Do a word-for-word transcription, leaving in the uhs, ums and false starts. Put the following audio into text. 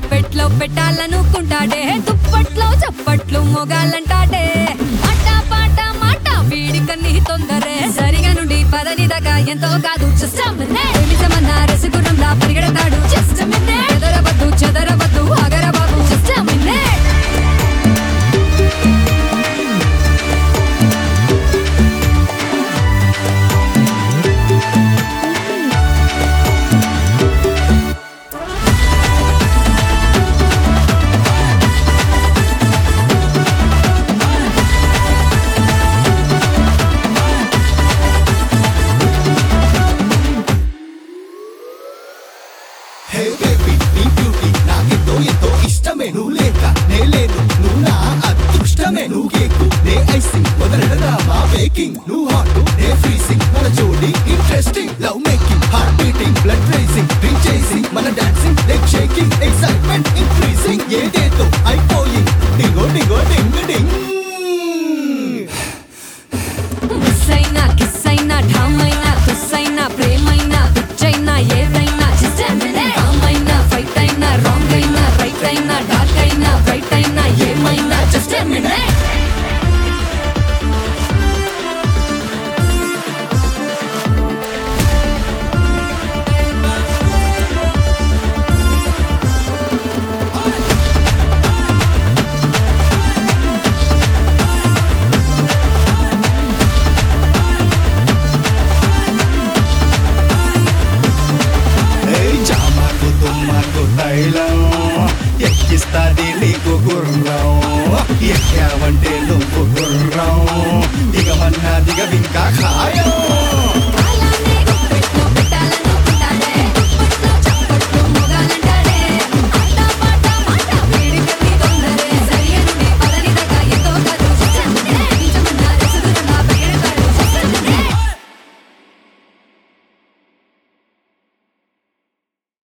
గుప్పెట్లో పెట్టాలనుకుంటాడే దుప్పట్లో చప్పట్లు మొగాలంటాడే ఆట పాట మాట వీడికన్నీ తొందరే సరిగా నుండి పదని దాకా ఎంతో కాదు నిజమన్నా రసగురంలా పరిగెడతాడు చెదరవద్దు చెదరవద్దు అగర బాబు జస్ట్ మినిట్ నువ్వు లేక నే లేను నువ్వు నా అదృష్టమే నువ్వు కేకు నే ఐసింగ్ మొదలెడదా మా బేకింగ్ నువ్వు హాట్ నే ఫ్రీసింగ్ మన జోడి interesting love making heart beating blood racing drink chasing మన dancing leg shaking excitement increasing ఏదేతో అయిపోయింగ్ డింగో డింగో డింగ్ డింగ్ మిస్ అయినా కిస్ అయినా ఢమ్ అయినా తుస్ అయినా ప్రేమైనా పిచ్చైనా ఏదైనా అయినా ఫైట్ అయినా రాంగ్ అయినా రైట్ అయినా డార్క్ అయినా బ్రైట్ అయినా ఏమైనా జస్ట్ మినిట్ ఎక్కిస్తాది నీకు గుర్రం ఎక్కావంటే నువ్వు